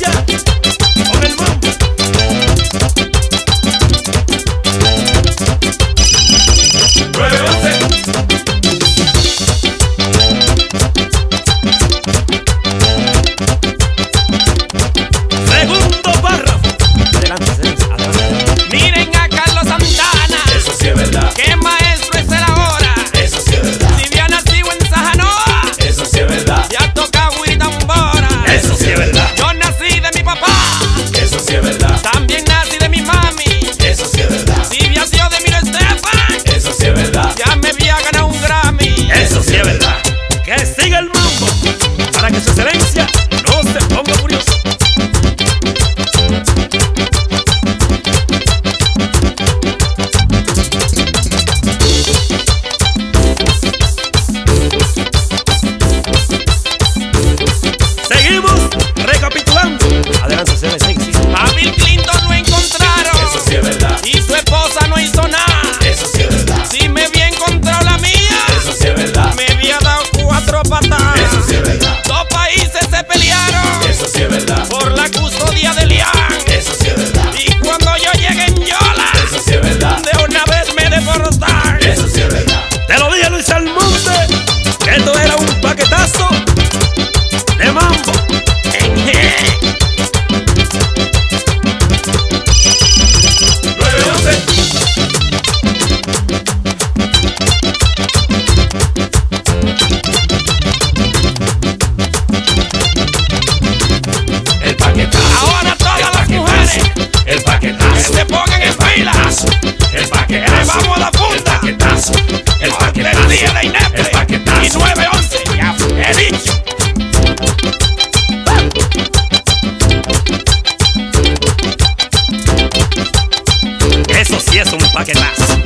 excelencia con el mambo. Segundo párrafo. Adelante, adelante. Miren a Carlos Santana. Eso sí es verdad. Qué maestro es él ahora. Eso sí es verdad. Si bien nacido en Sajanoa, Eso sí es verdad. se ha tocado y tambora. Eso sí es verdad. Yo nací de mi papá, Eso sí es verdad. también nací de mi mami. Eso sí es verdad. Si había sido de Miro Estefan, Eso sí es verdad. ya me había ganado un Grammy. Eso sí es verdad. Que siga el mambo para que su excelencia no se ponga furioso. Seguimos recapitulando. Adelante, excelencia. A Bill Clinton lo encontraron Eso sí es verdad. y su esposa no hizo nada. Eso sí es verdad. Si me había encontrado la mía, Eso sí es verdad. me había dado 4 patadas. Eso sí es verdad. Dos países se pelearon Eso sí es verdad. por la custodia de Lian. Eso sí es verdad. Y cuando yo llegué en Yola, Eso sí es verdad. de una vez me deforestaron. Eso sí es verdad. Te lo dije, Luis Almonte, que esto era un paquetazo de mambo. El paquetazo. Ahora todas las mujeres El que paquetazo. se pongan en fila, El que paquetazo. vamos a la El funda paquetazo. El del paquetazo. día de Inepre El paquetazo. y 911. Ya he dicho. Eso sí es un paquetazo.